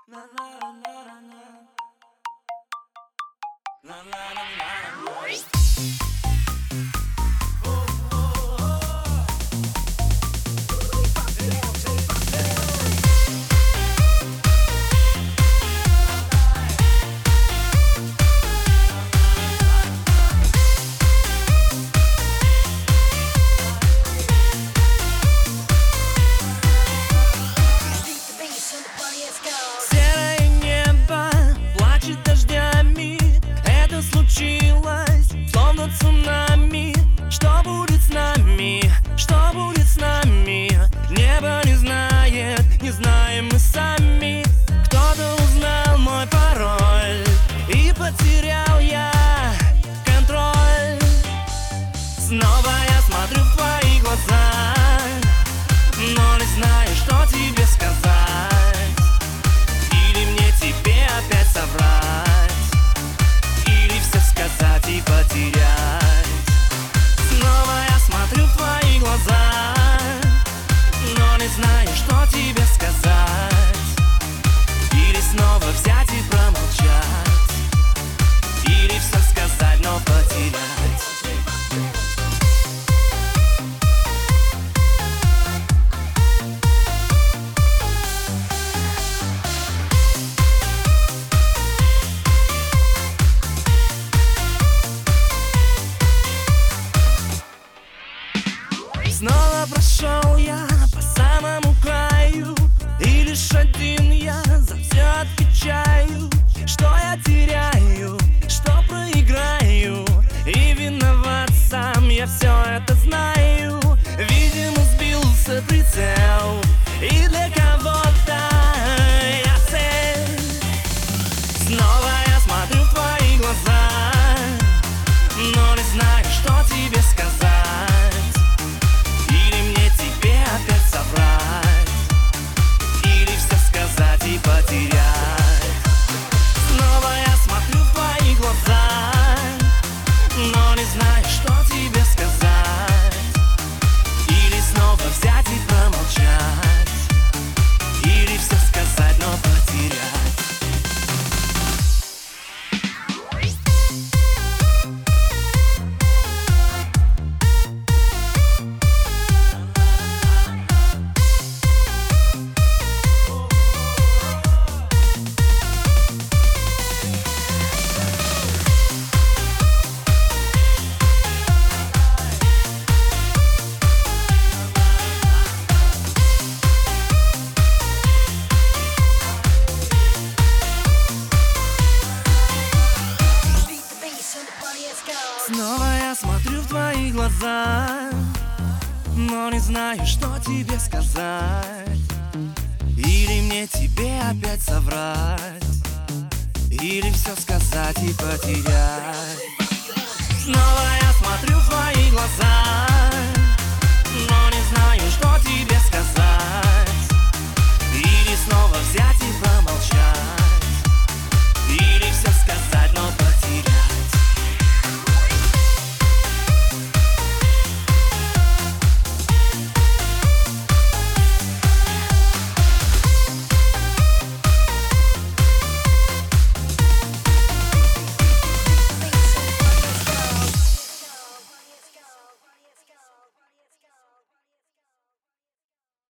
Серое небо плачет дождями. Это случилось, словно цунами. Что будет с нами? Что будет с нами? Небо не знает, не знаем мы сами. Кто-то узнал мой пароль, и потерял я контроль. Снова я смотрю в твои глаза, но не знаю, что тебе сказать. Или мне тебе опять соврать, или все сказать и потерять. Снова я смотрю в твои глаза, но не знаю, что тебе сказать. Или снова взять и промолчать, или все сказать, но потерять. Снова прошел я по самому краю, и лишь один я за все отвечаю. Что я теряю, что проиграю, и виноват сам, я все это знаю. Видимо, сбился прицел, и для кого-то я цель. Снова я смотрю в твои глаза, но не знаю, что тебе сказать. Или все сказать и потерять. Снова я смотрю в твои глаза, но не знаю, что тебе сказать. Или снова взять и промолчать, или все сказать, но потерять. Снова я смотрю в твои глаза, но не знаю, что тебе сказать. Или мне тебе опять соврать, или все сказать и потерять. Снова я смотрю в твои глаза,